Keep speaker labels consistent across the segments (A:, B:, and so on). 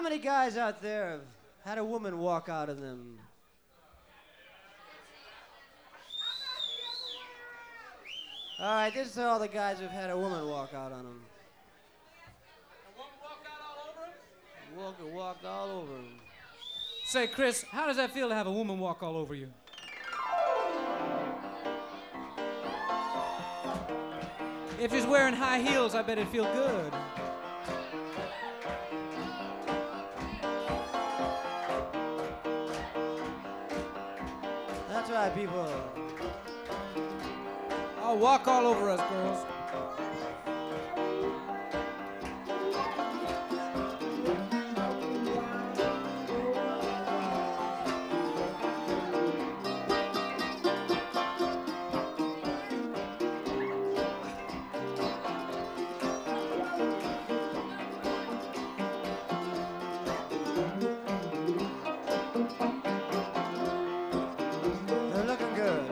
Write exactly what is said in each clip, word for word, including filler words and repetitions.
A: How many guys out there have had a woman walk out of them? All right, this is all the guys who've had a woman walk out on them.
B: A woman walked out all over him?
A: Walk and walked all over them.
B: Say, Chris, how does that feel to have a woman walk all over you? If she's wearing high heels, I bet it'd feel good.
A: That's right, people.
B: I'll walk all over us, girls.
A: They're looking good.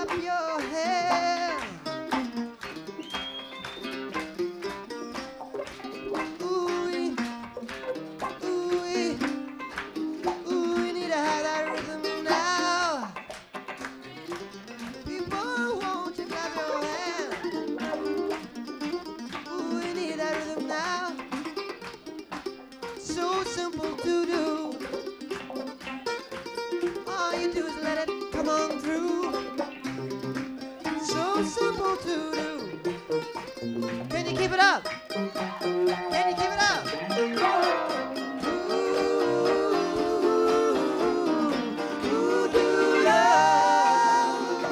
A: your hair. Ooh-wee, ooh-wee, ooh, we need to have that rhythm now. People, won't you clap your hands? Ooh, we need that rhythm now. So simple to do. All you do is let it come on through. So simple to do. Can you keep it up? Can you keep it up? Ooh, ooh, do love.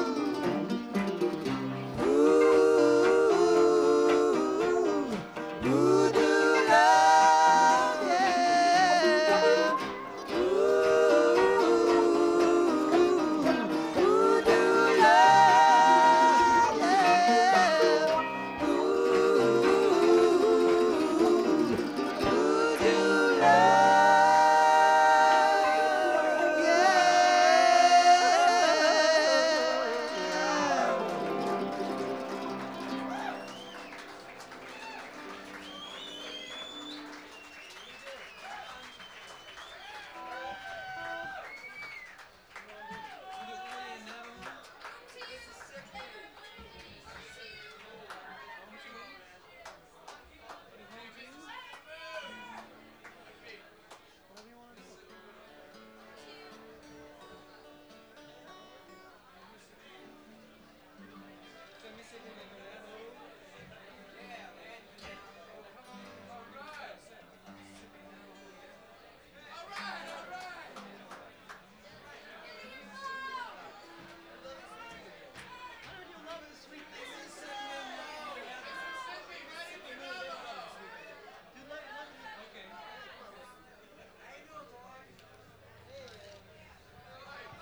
A: Ooh, ooh, do love, yeah. Ooh, ooh, do love, yeah. Ooh, ooh, do love,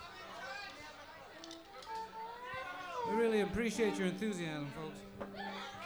B: We really appreciate your enthusiasm, folks.